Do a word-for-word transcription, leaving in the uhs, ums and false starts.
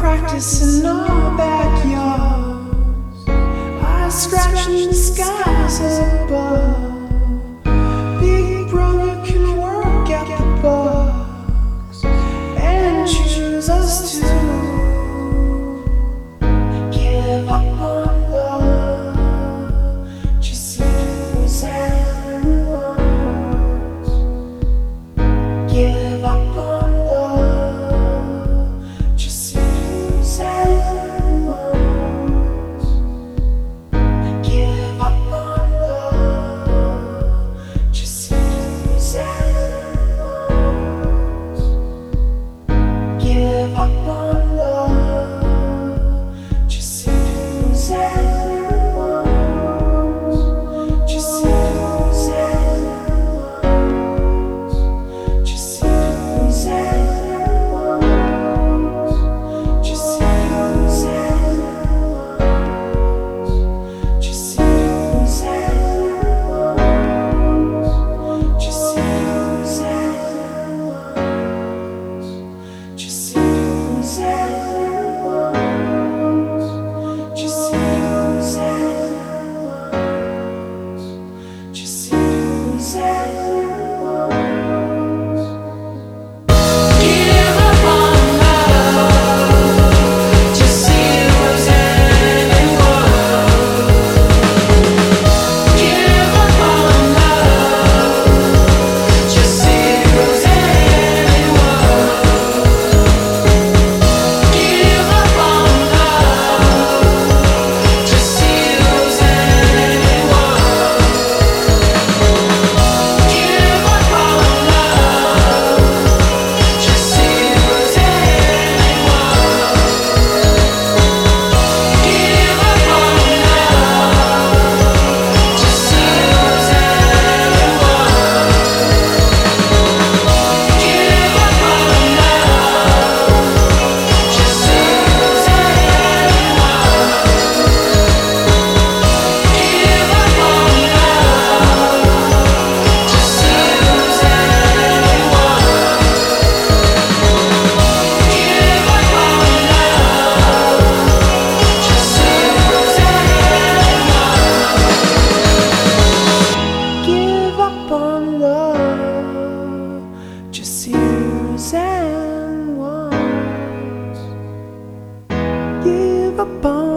practice in our backyards. I scratch in the skies above. Big brother can work out the bugs and choose us to give up on love. Just use and words. Give up on love. Just use and words. Give up on love. Just use and words. Give up on love. Just use and words. Just use and words. Just use and words. Just use and words. Just use and words. Just use and words. Just use and words. Just use and words. Just use and words. Give up on love. Just use and words. Give up on love. Just use and words. Give up on love. Just use and words. Give up on love. Just use and words. Give up on love. Just use and words. Give up on love. Just use and words. Give up on love. Just use and words. Give up on love. Just use and words. Give up on love. Just use and words. Give up on